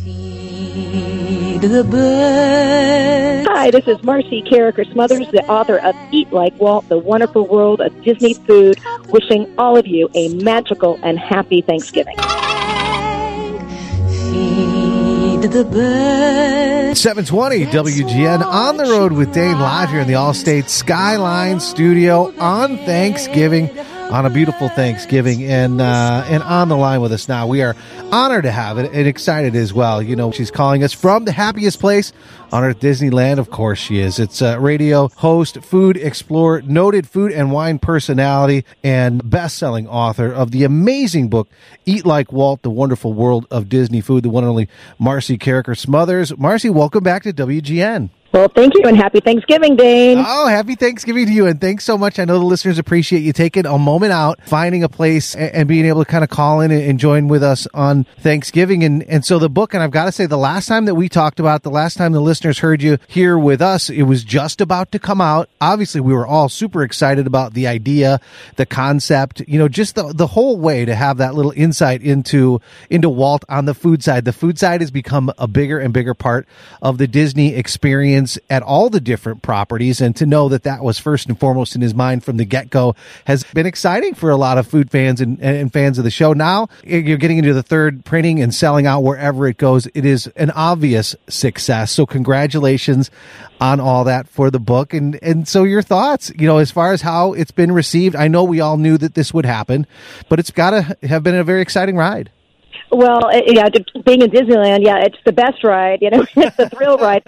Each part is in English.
Feed the birds. Hi, this is Marcy Carricker Smothers, the author of Eat Like Walt, The Wonderful World of Disney Food, wishing all of you a magical and happy Thanksgiving. Feed the birds. 720 WGN on the road with Dane live here in the Allstate Skyline studio on Thanksgiving, on a beautiful Thanksgiving, and on the line with us now. We are honored to have it and excited as well. You know, she's calling us from the happiest place on earth, Disneyland. Of course she is. It's radio host, food explorer, noted food and wine personality, and best-selling author of the amazing book, Eat Like Walt, The Wonderful World of Disney Food, the one and only Marcy Carricker Smothers. Marcy, welcome back to WGN. Well, thank you, and happy Thanksgiving, Dane. Oh, happy Thanksgiving to you, and thanks so much. I know the listeners appreciate you taking a moment out, finding a place, and being able to kind of call in and join with us on Thanksgiving. And so the book, and I've got to say, the last time that we talked about, the last time the listeners heard you here with us, it was just about to come out. Obviously, we were all super excited about the idea, the concept, you know, just the whole way to have that little insight into Walt on the food side. The food side has become a bigger and bigger part of the Disney experience at all the different properties, and to know that that was first and foremost in his mind from the get-go has been exciting for a lot of food fans and fans of the show. Now you're getting into the third printing and selling out wherever it goes. It is an obvious success. So congratulations on all that for the book. And so your thoughts, you know, as far as how it's been received. I know we all knew that this would happen, but it's got to have been a very exciting ride. Well, yeah, being in Disneyland, yeah, it's the best ride. You know, it's a thrill ride.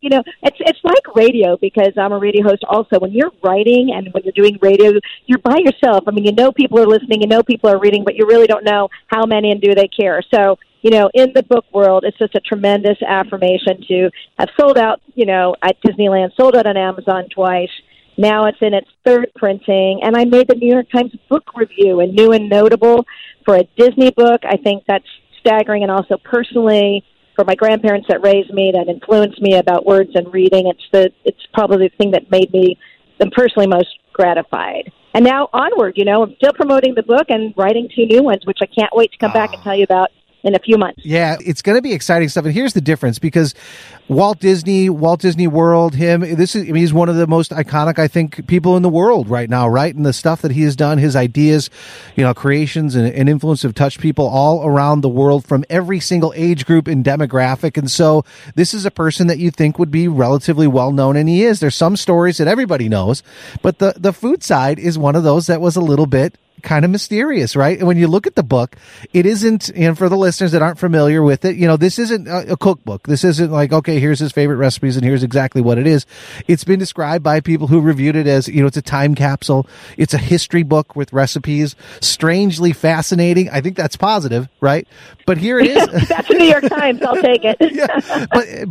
It's like radio, because I'm a radio host also. When you're writing and when you're doing radio, you're by yourself. I mean, you know people are listening, you know people are reading, but you really don't know how many and do they care. So, you know, in the book world, it's just a tremendous affirmation to have sold out, you know, at Disneyland, sold out on Amazon twice. Now it's in its third printing, and I made the New York Times book review, and new and notable for a Disney book. I think that's staggering, and also personally for my grandparents that raised me, that influenced me about words and reading. It's probably the thing that made me personally most gratified. And now onward, you know, I'm still promoting the book and writing 2 new ones, which I can't wait to come back and tell you about in a few months. Yeah, it's going to be exciting stuff. And here's the difference, because Walt Disney World, he's one of the most iconic, I think, people in the world right now, right? And the stuff that he has done, his ideas, you know, creations and influence have touched people all around the world from every single age group and demographic. And so this is a person that you think would be relatively well known, and he is. There's some stories that everybody knows, but the food side is one of those that was a little bit kind of mysterious, right? And when you look at the book, it isn't, and for the listeners that aren't familiar with it, you know, this isn't a cookbook. This isn't like, okay, here's his favorite recipes and here's exactly what it is. It's been described by people who reviewed it as, you know, it's a time capsule. It's a history book with recipes. Strangely fascinating. I think that's positive, right? But here it is. That's the New York Times. I'll take it. Yeah. But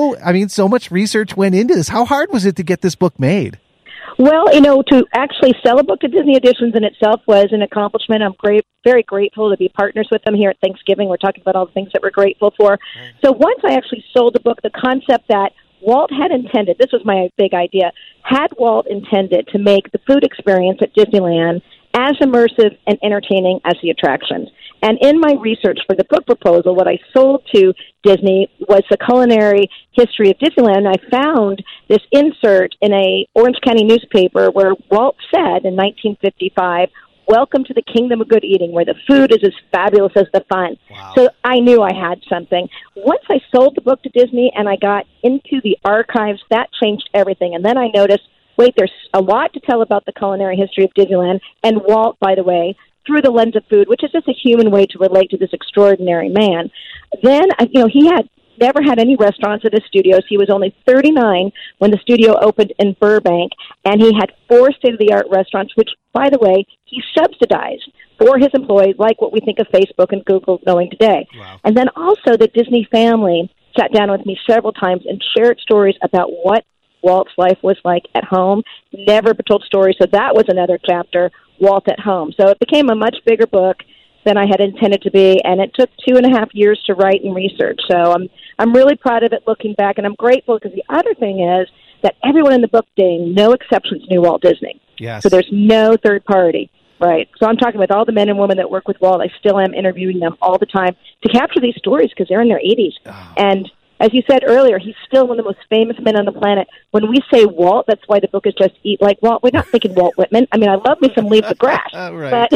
so much research went into this. How hard was it to get this book made? Well, you know, to actually sell a book to Disney Editions in itself was an accomplishment. I'm very grateful to be partners with them here at Thanksgiving. We're talking about all the things that we're grateful for. So once I actually sold the book, the concept that Walt had intended, this was my big idea, had Walt intended to make the food experience at Disneyland as immersive and entertaining as the attractions. And in my research for the book proposal, what I sold to Disney was the culinary history of Disneyland. And I found this insert in a Orange County newspaper where Walt said in 1955, "Welcome to the kingdom of good eating, where the food is as fabulous as the fun." Wow. So I knew I had something. Once I sold the book to Disney and I got into the archives, that changed everything. And then I noticed, wait, there's a lot to tell about the culinary history of Disneyland. And Walt, by the way, through the lens of food, which is just a human way to relate to this extraordinary man. Then, you know, he had never had any restaurants at his studios. He was only 39 when the studio opened in Burbank, and he had 4 state-of-the-art restaurants, which, by the way, he subsidized for his employees, like what we think of Facebook and Google knowing today. Wow. And then also the Disney family sat down with me several times and shared stories about what Walt's life was like at home, never told stories. So that was another chapter, Walt at Home. So it became a much bigger book than I had intended to be, and it took 2.5 years to write and research. So I'm really proud of it looking back, and I'm grateful because the other thing is that everyone in the book, Dane, no exceptions, knew Walt Disney. Yes. So there's no third party. Right. So I'm talking with all the men and women that work with Walt. I still am interviewing them all the time to capture these stories because they're in their 80s. Oh. And as you said earlier, he's still one of the most famous men on the planet. When we say Walt, that's why the book is just Eat Like Walt. We're not thinking Walt Whitman. I mean, I love me some Leave the Grass, Right.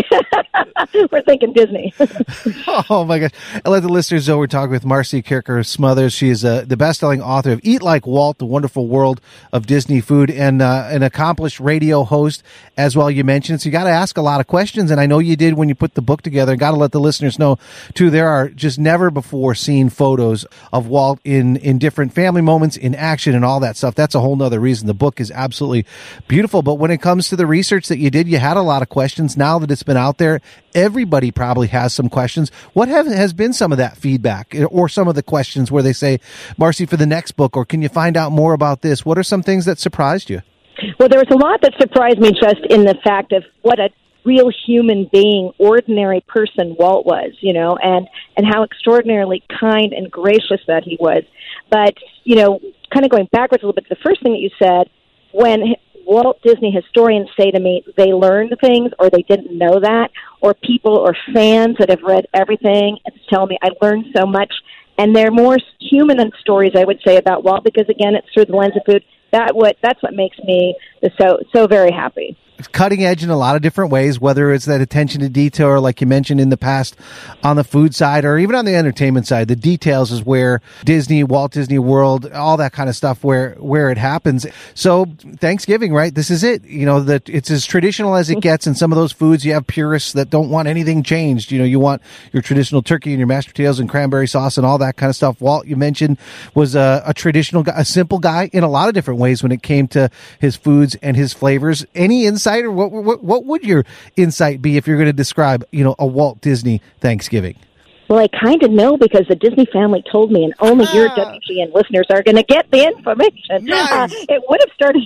but we're thinking Disney. Oh, my gosh. I let the listeners know we're talking with Marcy Kirker Smothers. She is the best-selling author of Eat Like Walt, The Wonderful World of Disney Food, and an accomplished radio host as well, you mentioned. So you got to ask a lot of questions, and I know you did when you put the book together. Got to let the listeners know, too, there are just never-before-seen photos of Walt in different family moments, in action, and all that stuff. That's a whole nother reason. The book is absolutely beautiful. But when it comes to the research that you did, you had a lot of questions. Now that it's been out there, everybody probably has some questions. What has been some of that feedback or some of the questions where they say, Marcy, for the next book, or can you find out more about this? What are some things that surprised you? Well, there was a lot that surprised me just in the fact of what a real human being, ordinary person Walt was, and how extraordinarily kind and gracious that he was. But, kind of going backwards a little bit, the first thing that you said, when Walt Disney historians say to me they learned things or they didn't know that, or people or fans that have read everything and tell me I learned so much, and they're more human stories, I would say, about Walt, because, again, it's through the lens of food. That's what makes me so very happy. It's cutting edge in a lot of different ways, whether it's that attention to detail, or like you mentioned in the past, on the food side, or even on the entertainment side. The details is where Walt Disney World, all that kind of stuff, where it happens. So Thanksgiving, right? This is it. That it's as traditional as it gets. And some of those foods, you have purists that don't want anything changed. You want your traditional turkey and your mashed potatoes and cranberry sauce and all that kind of stuff. Walt, you mentioned, was a traditional guy, a simple guy in a lot of different ways when it came to his foods and his flavors. Any insight, or what would your insight be if you're going to describe, a Walt Disney Thanksgiving? Well, I kind of know because the Disney family told me, and only your WGN listeners are going to get the information. Nice. It would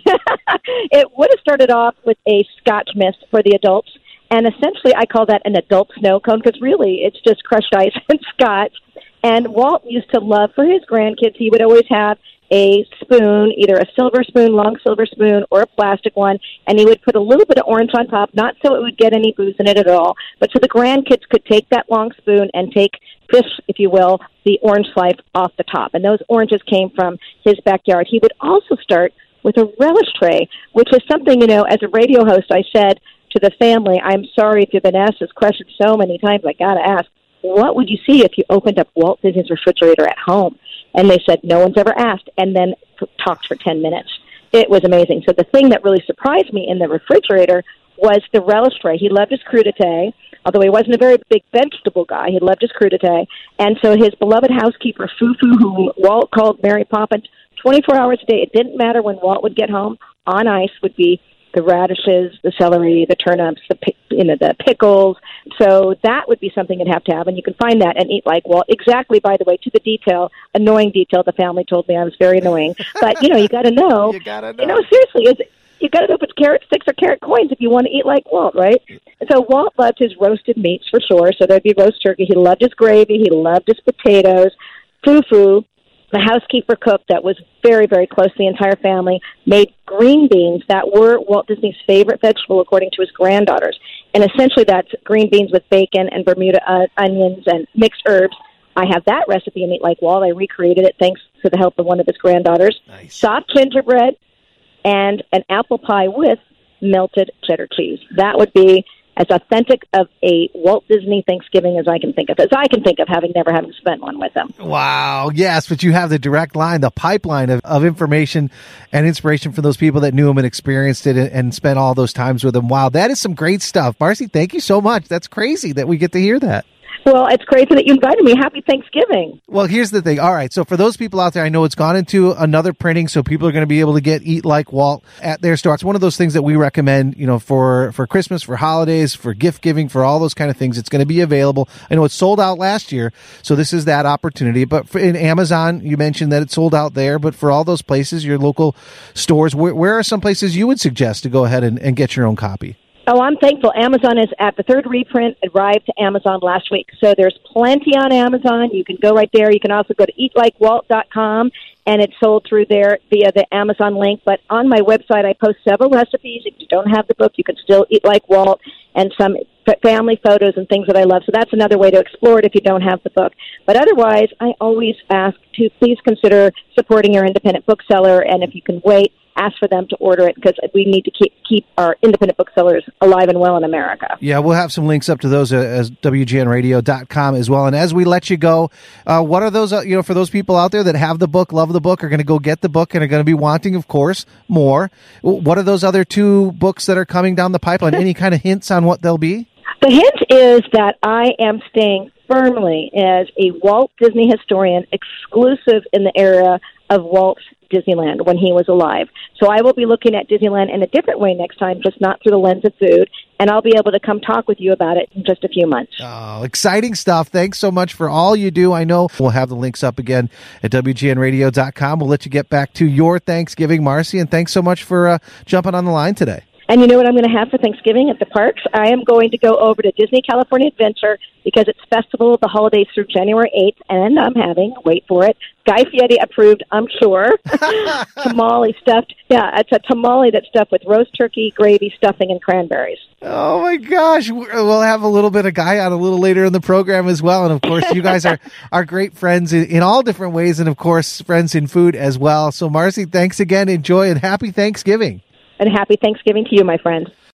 have started off with a Scotch mist for the adults, and essentially I call that an adult snow cone because really it's just crushed ice and Scotch. And Walt used to love, for his grandkids, he would always have a spoon, either a silver spoon, long silver spoon, or a plastic one, and he would put a little bit of orange on top, not so it would get any booze in it at all, but so the grandkids could take that long spoon and take this, if you will, the orange slice off the top. And those oranges came from his backyard. He would also start with a relish tray, which is something, as a radio host, I said to the family, I'm sorry if you've been asked this question so many times, I got to ask, what would you see if you opened up Walt Disney's refrigerator at home? And they said, no one's ever asked, and then talked for 10 minutes. It was amazing. So the thing that really surprised me in the refrigerator was the relish tray. He loved his crudité, although he wasn't a very big vegetable guy. He loved his crudité. And so his beloved housekeeper, Fufu, whom Walt called Mary Poppins, 24 hours a day, it didn't matter when Walt would get home, on ice would be the radishes, the celery, the turnips, the pickles. So that would be something you'd have to have, and you can find that and Eat Like Walt. Exactly, by the way, to the detail, annoying detail. The family told me I was very annoying, but you got to know. You got to know. Seriously, you got to know if it's carrot sticks or carrot coins if you want to eat like Walt, right? And so Walt loved his roasted meats for sure. So there'd be roast turkey. He loved his gravy. He loved his potatoes. Fufu, the housekeeper cook that was very, very close to the entire family, made green beans that were Walt Disney's favorite vegetable, according to his granddaughters. And essentially that's green beans with bacon and Bermuda onions and mixed herbs. I have that recipe in Eat Like Walt. I recreated it thanks to the help of one of his granddaughters. Nice. Soft gingerbread and an apple pie with melted cheddar cheese. That would be as authentic of a Walt Disney Thanksgiving as I can think of, having never spent one with him. Wow. Yes, but you have the direct line, the pipeline of information and inspiration for those people that knew him and experienced it and spent all those times with him. Wow, that is some great stuff. Marcy, thank you so much. That's crazy that we get to hear that. Well, it's crazy that you invited me. Happy Thanksgiving. Well, here's the thing. All right. So for those people out there, I know it's gone into another printing, so people are going to be able to get Eat Like Walt at their store. It's one of those things that we recommend, for Christmas, for holidays, for gift giving, for all those kind of things. It's going to be available. I know it sold out last year, so this is that opportunity. But in Amazon, you mentioned that it sold out there. But for all those places, your local stores, where are some places you would suggest to go ahead and get your own copy? Oh, I'm thankful. Amazon is at the third reprint, arrived to Amazon last week. So there's plenty on Amazon. You can go right there. You can also go to eatlikewalt.com, and it's sold through there via the Amazon link. But on my website, I post several recipes. If you don't have the book, you can still eat like Walt, and some family photos and things that I love. So that's another way to explore it if you don't have the book. But otherwise, I always ask to please consider supporting your independent bookseller, and if you can wait, ask for them to order it, because we need to keep our independent booksellers alive and well in America. Yeah, we'll have some links up to those as WGNradio.com as well. And as we let you go, what are those, for those people out there that have the book, love the book, are going to go get the book and are going to be wanting, of course, more? What are those other 2 books that are coming down the pipeline? Any kind of hints on what they'll be? The hint is that I am staying firmly as a Walt Disney historian, exclusive in the era of Walt's Disneyland when he was alive. So I will be looking at Disneyland in a different way next time, just not through the lens of food, and I'll be able to come talk with you about it in just a few months. Oh, exciting stuff. Thanks so much for all you do. I know we'll have the links up again at WGNradio.com. We'll let you get back to your Thanksgiving, Marcy, and thanks so much for jumping on the line today. And you know what I'm going to have for Thanksgiving at the parks? I am going to go over to Disney California Adventure because it's Festival of the Holidays through January 8th, and I'm having, wait for it, Guy Fieri approved, I'm sure, tamale stuffed. Yeah, it's a tamale that's stuffed with roast turkey, gravy, stuffing, and cranberries. Oh, my gosh. We'll have a little bit of Guy on a little later in the program as well. And, of course, you guys are great friends in all different ways and, of course, friends in food as well. So, Marcy, thanks again. Enjoy and happy Thanksgiving. And happy Thanksgiving to you, my friend.